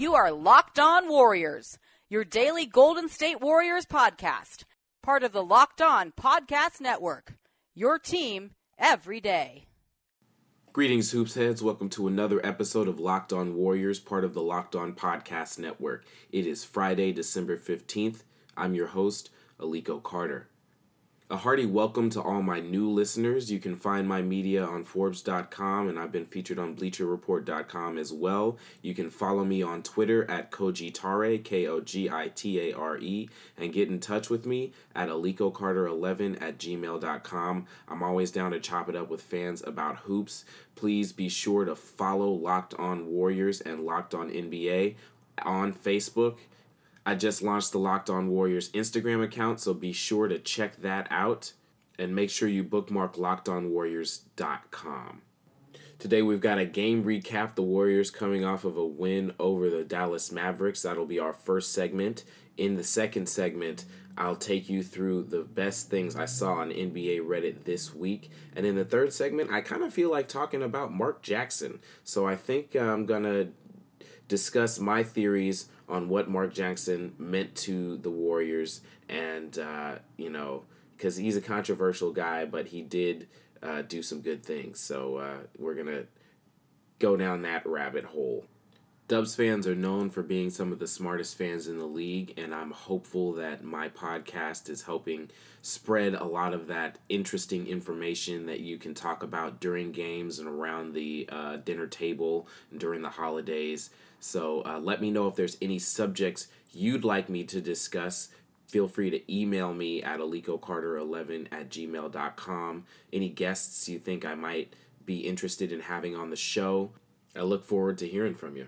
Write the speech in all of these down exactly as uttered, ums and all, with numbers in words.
You are Locked On Warriors, your daily Golden State Warriors podcast, part of the Locked On Podcast Network, your team every day. Greetings, Hoops Heads. Welcome to another episode of Locked On Warriors, part of the Locked On Podcast Network. It is Friday, December fifteenth. I'm your host, Aliko Carter. A hearty welcome to all my new listeners. You can find my media on Forbes dot com, and I've been featured on Bleacher Report dot com as well. You can follow me on Twitter at Kogitare, K O G I T A R E, and get in touch with me at Aliko Carter eleven at gmail dot com. I'm always down to chop it up with fans about hoops. Please be sure to follow Locked On Warriors and Locked On N B A on Facebook. I just launched the Locked On Warriors Instagram account, so be sure to check that out. And make sure you bookmark locked on warriors dot com. Today we've got a game recap. The Warriors coming off of a win over the Dallas Mavericks. That'll be our first segment. In the second segment, I'll take you through the best things I saw on N B A Reddit this week. And in the third segment, I kind of feel like talking about Mark Jackson. So I think I'm going to discuss my theories on what Mark Jackson meant to the Warriors, and, uh, you know, because he's a controversial guy, but he did uh, do some good things. So uh, we're going to go down that rabbit hole. Dubs fans are known for being some of the smartest fans in the league, and I'm hopeful that my podcast is helping spread a lot of that interesting information that you can talk about during games and around the uh, dinner table and during the holidays. So uh, let me know if there's any subjects you'd like me to discuss. Feel free to email me at aliko carter eleven at gmail dot com. Any guests you think I might be interested in having on the show. I look forward to hearing from you.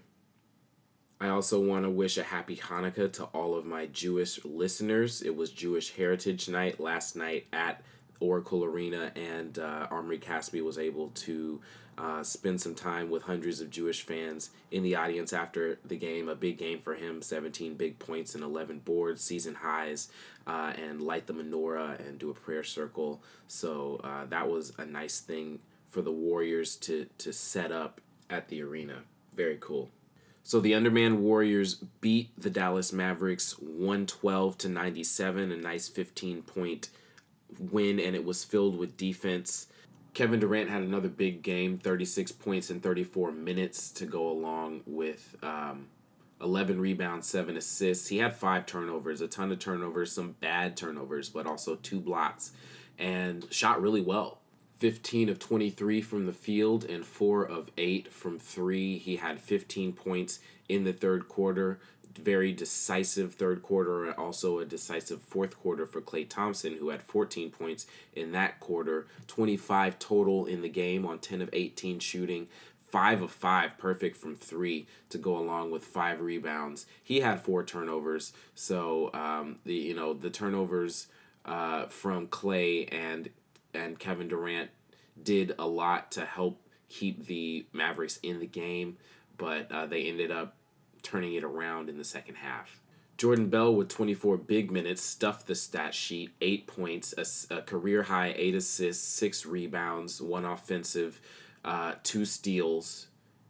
I also want to wish a happy Hanukkah to all of my Jewish listeners. It was Jewish Heritage Night last night at Oracle Arena, and uh, Omri Caspi was able to uh, spend some time with hundreds of Jewish fans in the audience after the game. A big game for him, seventeen big points and eleven boards, season highs, uh, and light the menorah and do a prayer circle. So uh, that was a nice thing for the Warriors to, to set up at the arena. Very cool. So the Underman Warriors beat the Dallas Mavericks one twelve to ninety-seven, a nice fifteen-point win, and it was filled with defense. Kevin Durant had another big game, thirty-six points in thirty-four minutes to go along with um, eleven rebounds, seven assists. He had five turnovers, a ton of turnovers, some bad turnovers, but also two blocks, and shot really well. fifteen of twenty-three from the field and four of eight from three. He had fifteen points in the third quarter. Very decisive third quarter, and also a decisive fourth quarter for Klay Thompson, who had fourteen points in that quarter. twenty-five total in the game on ten of eighteen shooting. five of five perfect from three to go along with five rebounds. He had four turnovers. So, um, the you know, the turnovers uh, from Klay and and Kevin Durant did a lot to help keep the Mavericks in the game, but uh, they ended up turning it around in the second half. Jordan Bell with twenty-four big minutes stuffed the stat sheet, eight points, a, a career-high eight assists, six rebounds, one offensive, uh, two steals,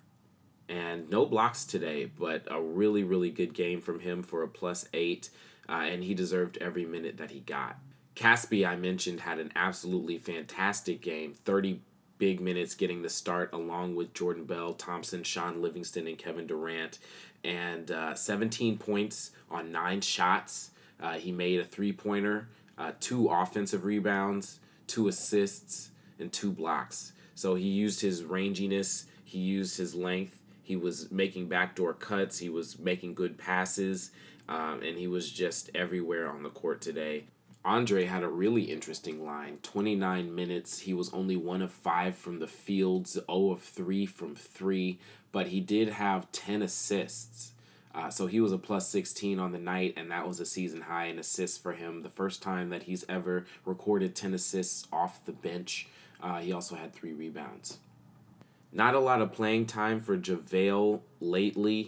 and no blocks today, but a really, really good game from him for a plus eight, uh, and he deserved every minute that he got. Caspi, I mentioned, had an absolutely fantastic game, thirty big minutes getting the start along with Jordan Bell, Thompson, Sean Livingston, and Kevin Durant, and uh, seventeen points on nine shots. Uh, he made a three-pointer, uh, two offensive rebounds, two assists, and two blocks. So he used his ranginess, he used his length, he was making backdoor cuts, he was making good passes, um, and he was just everywhere on the court today. Andre had a really interesting line. twenty-nine minutes. He was only one of five from the field, zero of three from three, but he did have ten assists. Uh, so he was a plus sixteen on the night, and that was a season high in assists for him. The first time that he's ever recorded ten assists off the bench. Uh, he also had three rebounds. Not a lot of playing time for JaVale lately.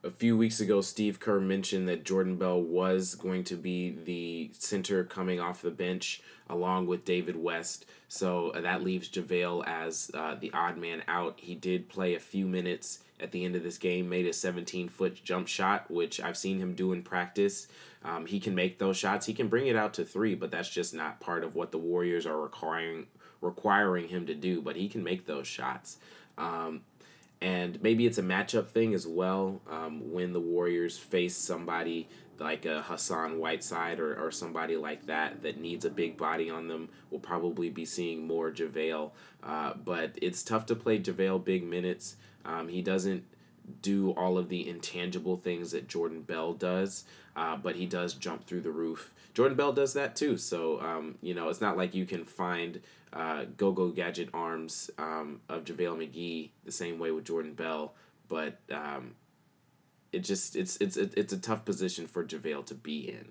A few weeks ago, Steve Kerr mentioned that Jordan Bell was going to be the center coming off the bench along with David West. So uh, that leaves JaVale as uh, the odd man out. He did play a few minutes at the end of this game, made a seventeen-foot jump shot, which I've seen him do in practice. Um, he can make those shots. He can bring it out to three, but that's just not part of what the Warriors are requiring requiring him to do. But he can make those shots. Um, And maybe it's a matchup thing as well. Um, when the Warriors face somebody like a Hassan Whiteside or, or somebody like that that needs a big body on them, we'll probably be seeing more JaVale. Uh, but it's tough to play JaVale big minutes. Um, he doesn't do all of the intangible things that Jordan Bell does, uh, but he does jump through the roof. Jordan Bell does that too, so um, you know, it's not like you can find uh, go-go gadget arms um, of JaVale McGee the same way with Jordan Bell, but um, it just it's it's it's a tough position for JaVale to be in.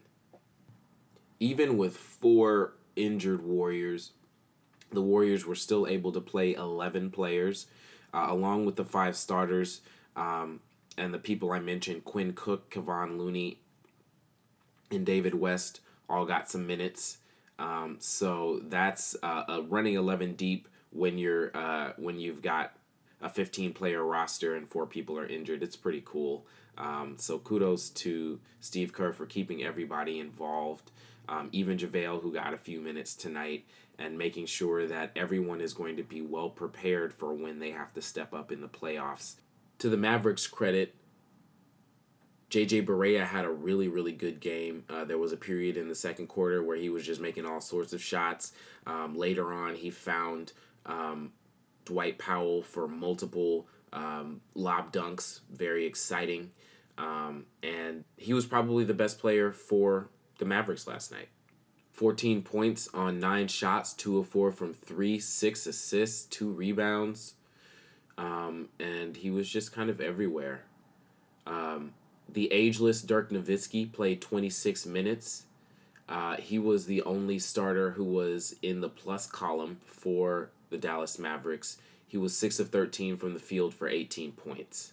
Even with four injured Warriors, the Warriors were still able to play eleven players, uh, along with the five starters. Um, and the people I mentioned, Quinn Cook, Kevon Looney, and David West, all got some minutes. Um, so that's uh, a running eleven deep when you're uh, when you've got a fifteen-player roster and four people are injured. It's pretty cool. Um, so kudos to Steve Kerr for keeping everybody involved, um, even JaVale, who got a few minutes tonight, and making sure that everyone is going to be well prepared for when they have to step up in the playoffs. To the Mavericks' credit, J J Barea had a really, really good game. Uh, there was a period in the second quarter where he was just making all sorts of shots. Um, later on, he found um, Dwight Powell for multiple um, lob dunks. Very exciting. Um, and he was probably the best player for the Mavericks last night. fourteen points on nine shots, two of four from three, six assists, two rebounds. Um, and he was just kind of everywhere. Um, the ageless Dirk Nowitzki played twenty-six minutes. Uh, he was the only starter who was in the plus column for the Dallas Mavericks. He was six of thirteen from the field for eighteen points.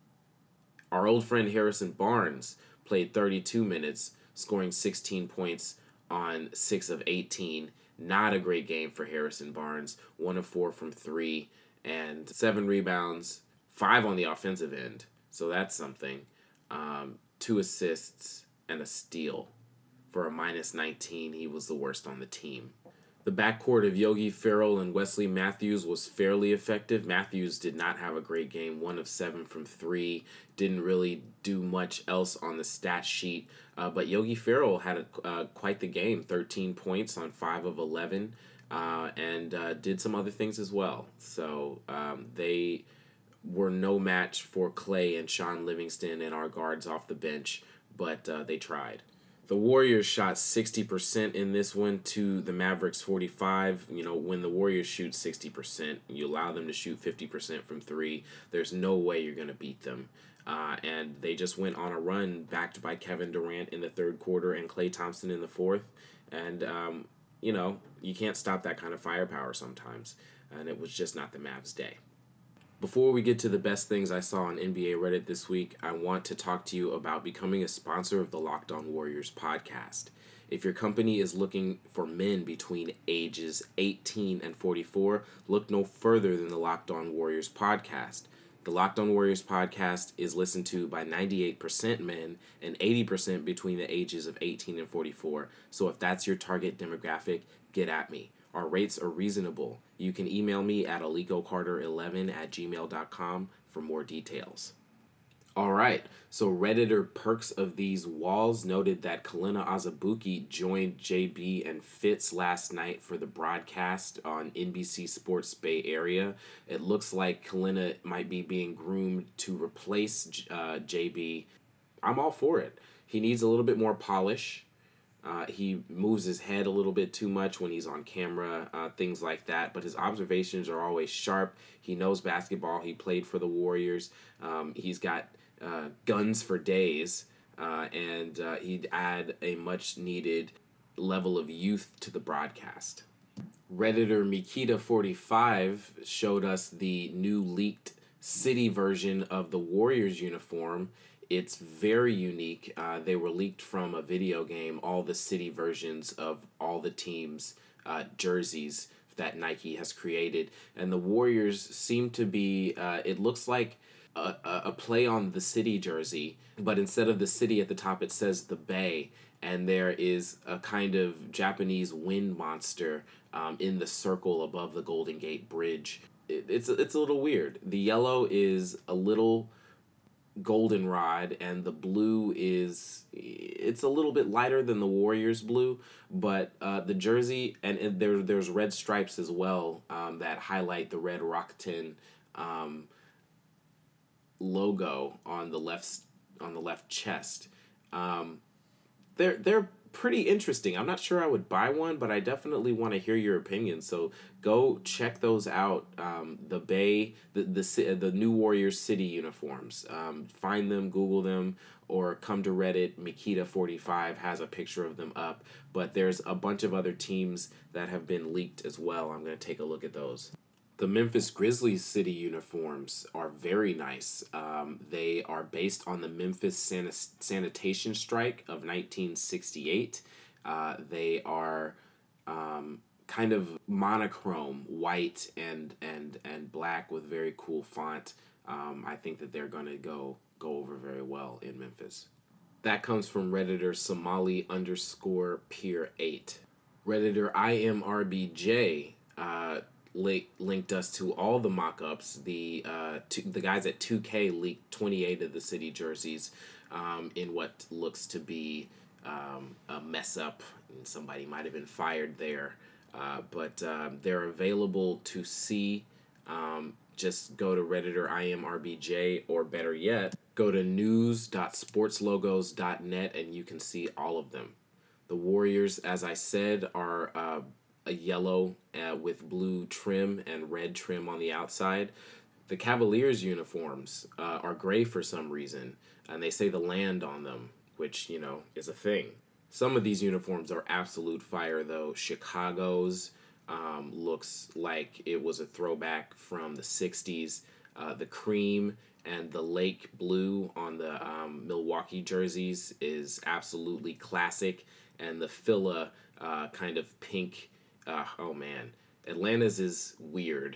Our old friend Harrison Barnes played thirty-two minutes, scoring sixteen points on six of eighteen. Not a great game for Harrison Barnes. one of four from three. And seven rebounds, five on the offensive end. So that's something. Um, two assists and a steal. For a minus nineteen, he was the worst on the team. The backcourt of Yogi Ferrell and Wesley Matthews was fairly effective. Matthews did not have a great game. One of seven from three. Didn't really do much else on the stat sheet. Uh, but Yogi Ferrell had a, uh, quite the game. thirteen points on five of eleven. Uh, and uh, did some other things as well. So um, they were no match for Clay and Sean Livingston and our guards off the bench, but uh, they tried. The Warriors shot sixty percent in this one to the Mavericks forty-five. You know, when the Warriors shoot sixty percent, you allow them to shoot fifty percent from three, there's no way you're going to beat them. Uh, and they just went on a run backed by Kevin Durant in the third quarter and Klay Thompson in the fourth. And, um, you know, you can't stop that kind of firepower sometimes. And it was just not the Mavs' day. Before we get to the best things I saw on N B A Reddit this week, I want to talk to you about becoming a sponsor of the Locked On Warriors podcast. If your company is looking for men between ages eighteen and forty-four, look no further than the Locked On Warriors podcast. The Locked On Warriors podcast is listened to by ninety-eight percent men and eighty percent between the ages of eighteen and forty-four. So if that's your target demographic, get at me. Our rates are reasonable. You can email me at alico carter eleven at gmail dot com for more details. All right, so Redditor Perks of These Walls noted that Kalina Azubuike joined J B and Fitz last night for the broadcast on N B C Sports Bay Area. It looks like Kalina might be being groomed to replace uh, J B. I'm all for it. He needs a little bit more polish. Uh, he moves his head a little bit too much when he's on camera, uh, things like that. But his observations are always sharp. He knows basketball. He played for the Warriors. Um, he's got uh, guns for days. Uh, and uh, he'd add a much-needed level of youth to the broadcast. Redditor Mikita forty-five showed us the new leaked city version of the Warriors uniform. it's very unique. Uh, they were leaked from a video game, all the city versions of all the teams' uh, jerseys that Nike has created. And the Warriors seem to be, uh, it looks like a, a play on the city jersey, but instead of the city at the top, it says the Bay. And there is a kind of Japanese wind monster um, in the circle above the Golden Gate Bridge. It, it's, it's a little weird. The yellow is a little goldenrod, and the blue is, it's a little bit lighter than the Warriors blue, but uh, the jersey, and, and there there's red stripes as well um, that highlight the red Rakuten um, logo on the left on the left chest. Um, they're they're pretty interesting. I'm not sure I would buy one, but I definitely want to hear your opinion. So go check those out. Um, the Bay, the the the new Warriors City uniforms. Um, find them, Google them, or come to Reddit. Makita forty-five has a picture of them up. But there's a bunch of other teams that have been leaked as well. I'm going to take a look at those. The Memphis Grizzlies City uniforms are very nice. Um, they are based on the Memphis San- sanitation strike of nineteen sixty-eight. Uh, they are um, kind of monochrome, white and and and black with very cool font. Um, I think that they're going to go go over very well in Memphis. That comes from Redditor Somali underscore Peer eight. Redditor I M R B J uh, Link, linked us to all the mock-ups. The uh, two, the guys at two K leaked twenty-eight of the city jerseys um, in what looks to be um, a mess-up. Somebody might have been fired there. Uh, but um, they're available to see. Um, just go to Redditor I M R B J, or better yet, go to news dot sports logos dot net and you can see all of them. The Warriors, as I said, are uh, a yellow uh, with blue trim and red trim on the outside. The Cavaliers uniforms uh, are gray for some reason, and they say the land on them, which, you know, is a thing. Some of these uniforms are absolute fire, though. Chicago's um, looks like it was a throwback from the sixties. Uh, the cream and the lake blue on the um, Milwaukee jerseys is absolutely classic, and the Phila uh, kind of pink. Uh, oh man, Atlanta's is weird.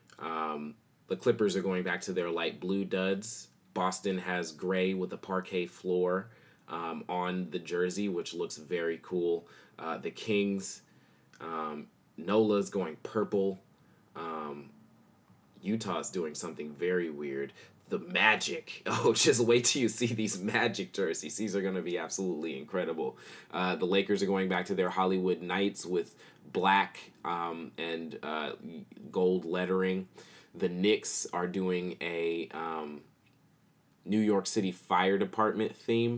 Um, the Clippers are going back to their light blue duds. Boston has gray with a parquet floor um, on the jersey, which looks very cool. Uh, the Kings, um, Nola's going purple. Um, Utah's doing something very weird. The Magic. Oh, just wait till you see these Magic jerseys. These are going to be absolutely incredible. Uh, the Lakers are going back to their Hollywood Knights with black um, and uh, gold lettering. The Knicks are doing a um, New York City Fire Department theme.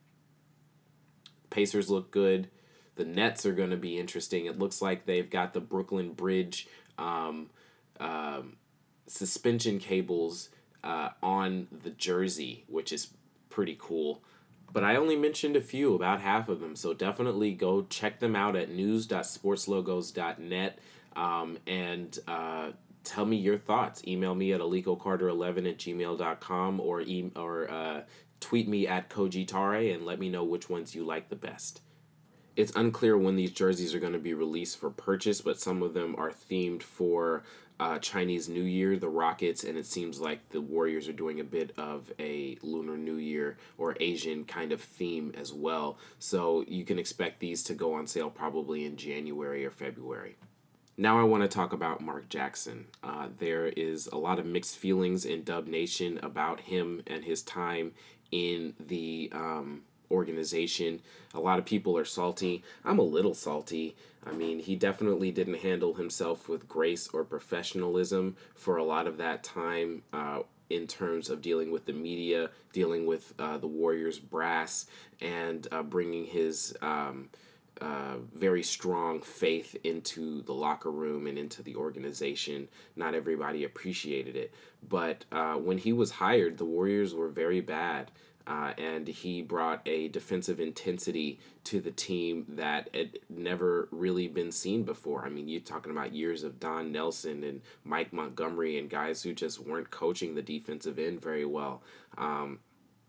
Pacers look good. The Nets are going to be interesting. It looks like they've got the Brooklyn Bridge um, um, suspension cables uh, on the jersey, which is pretty cool. But I only mentioned a few, about half of them, so definitely go check them out at news dot sports logos dot net um, and uh, tell me your thoughts. Email me at aliko carter eleven at gmail dot com or e- or uh, tweet me at Kojitare and let me know which ones you like the best. It's unclear when these jerseys are going to be released for purchase, but some of them are themed for uh, Chinese New Year, the Rockets, and it seems like the Warriors are doing a bit of a Lunar New Year or Asian kind of theme as well. So you can expect these to go on sale probably in January or February. Now I want to talk about Mark Jackson. Uh, there is a lot of mixed feelings in Dub Nation about him and his time in the um, organization. A lot of people are salty. I'm a little salty. I mean, he definitely didn't handle himself with grace or professionalism for a lot of that time uh, in terms of dealing with the media, dealing with uh, the Warriors brass, and uh, bringing his um, uh, very strong faith into the locker room and into the organization. Not everybody appreciated it. But uh, when he was hired, the Warriors were very bad. Uh, and he brought a defensive intensity to the team that had never really been seen before. I mean, you're talking about years of Don Nelson and Mike Montgomery and guys who just weren't coaching the defensive end very well. Um,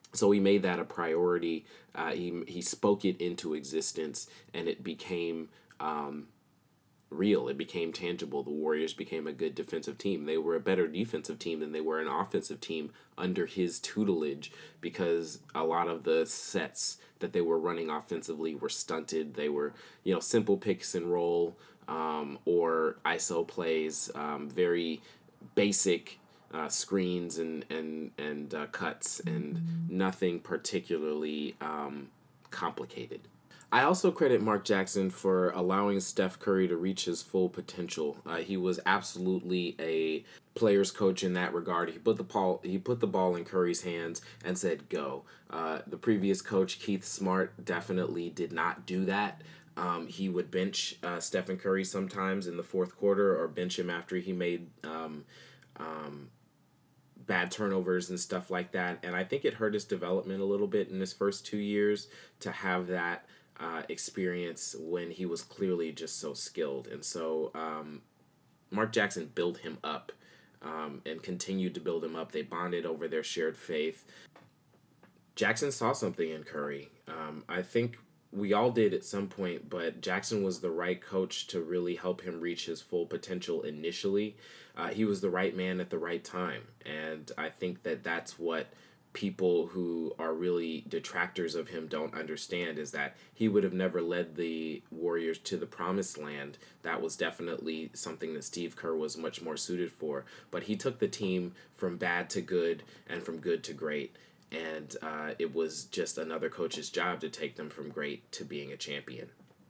So he made that a priority. Uh, he he spoke it into existence, and it became um, real. It became tangible. The Warriors became a good defensive team. They were a better defensive team than they were an offensive team under his tutelage, because a lot of the sets that they were running offensively were stunted. They were, you know, simple picks and roll um, or I S O plays, um, very basic uh, screens and and and uh, cuts, and nothing particularly um, complicated. I also credit Mark Jackson for allowing Steph Curry to reach his full potential. Uh, he was absolutely a player's coach in that regard. He put the ball he put the ball in Curry's hands and said go. Uh, the previous coach, Keith Smart, definitely did not do that. Um, he would bench uh, Stephen Curry sometimes in the fourth quarter, or bench him after he made um, um, bad turnovers and stuff like that. And I think it hurt his development a little bit in his first two years to have that uh, experience when he was clearly just so skilled. And so um, Mark Jackson built him up um, and continued to build him up. They bonded over their shared faith. Jackson saw something in Curry. Um, I think we all did at some point, but Jackson was the right coach to really help him reach his full potential initially. Uh, he was the right man at the right time. And I think that that's what people who are really detractors of him don't understand, is that he would have never led the Warriors to the promised land. That was definitely something that Steve Kerr was much more suited for. But he took the team from bad to good and from good to great. And uh, it was just another coach's job to take them from great to being a champion.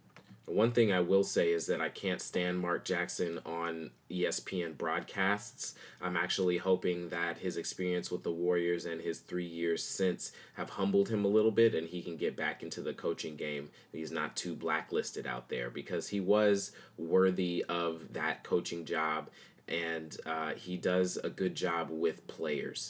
One thing I will say is that I can't stand Mark Jackson on E S P N broadcasts. I'm actually hoping that his experience with the Warriors and his three years since have humbled him a little bit, and he can get back into the coaching game. He's not too blacklisted out there, because he was worthy of that coaching job, and uh, he does a good job with players.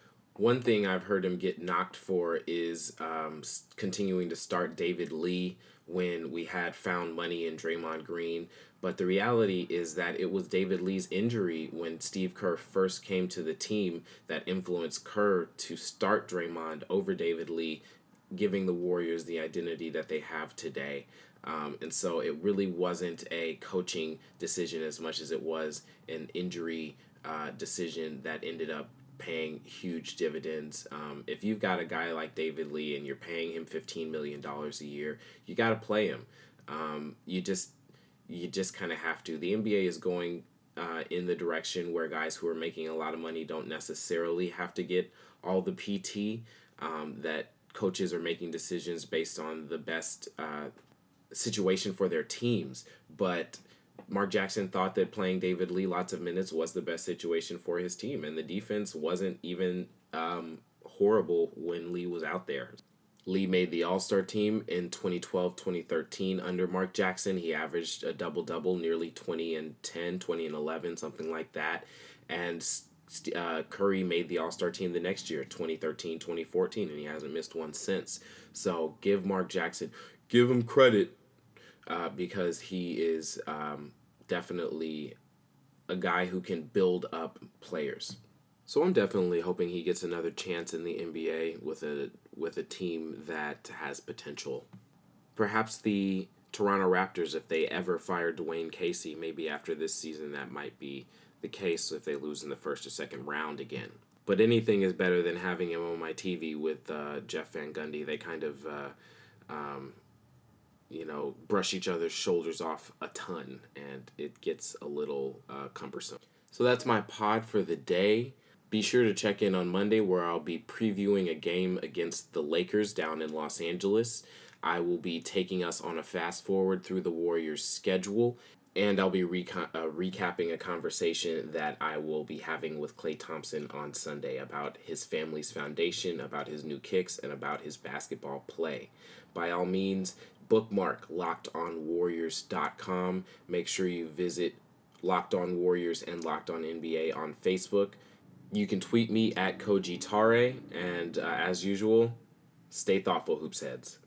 One thing I've heard him get knocked for is um, continuing to start David Lee when we had found money in Draymond Green. But the reality is that it was David Lee's injury when Steve Kerr first came to the team that influenced Kerr to start Draymond over David Lee, giving the Warriors the identity that they have today. Um, and so it really wasn't a coaching decision as much as it was an injury uh, decision that ended up paying huge dividends. Um, if you've got a guy like David Lee and you're paying him fifteen million dollars a year, you got to play him. Um, you just you just kind of have to. The N B A is going uh, in the direction where guys who are making a lot of money don't necessarily have to get all the P T, um, that coaches are making decisions based on the best uh, situation for their teams. But Mark Jackson thought that playing David Lee lots of minutes was the best situation for his team, and the defense wasn't even um, horrible when Lee was out there. Lee made the All-Star team in twenty twelve twenty thirteen under Mark Jackson. He averaged a double-double, nearly twenty and ten, twenty and eleven, something like that. And uh, Curry made the All-Star team the next year, twenty thirteen twenty fourteen, and he hasn't missed one since. So give Mark Jackson, give him credit, uh, because he is um, definitely a guy who can build up players. So I'm definitely hoping he gets another chance in the N B A with a with a team that has potential. Perhaps the Toronto Raptors, if they ever fire Dwayne Casey, maybe after this season that might be the case if they lose in the first or second round again. But anything is better than having him on my T V with uh, Jeff Van Gundy. They kind of, uh, um, you know, brush each other's shoulders off a ton, and it gets a little uh, cumbersome. So that's my pod for the day. Be sure to check in on Monday, where I'll be previewing a game against the Lakers down in Los Angeles. I will be taking us on a fast forward through the Warriors' schedule, and I'll be reca- uh, recapping a conversation that I will be having with Klay Thompson on Sunday about his family's foundation, about his new kicks, and about his basketball play. By all means, bookmark locked on warriors dot com. Make sure you visit Locked On Warriors and Locked On N B A on Facebook. You can tweet me at Koji Tare, and uh, as usual, stay thoughtful, Hoops Heads.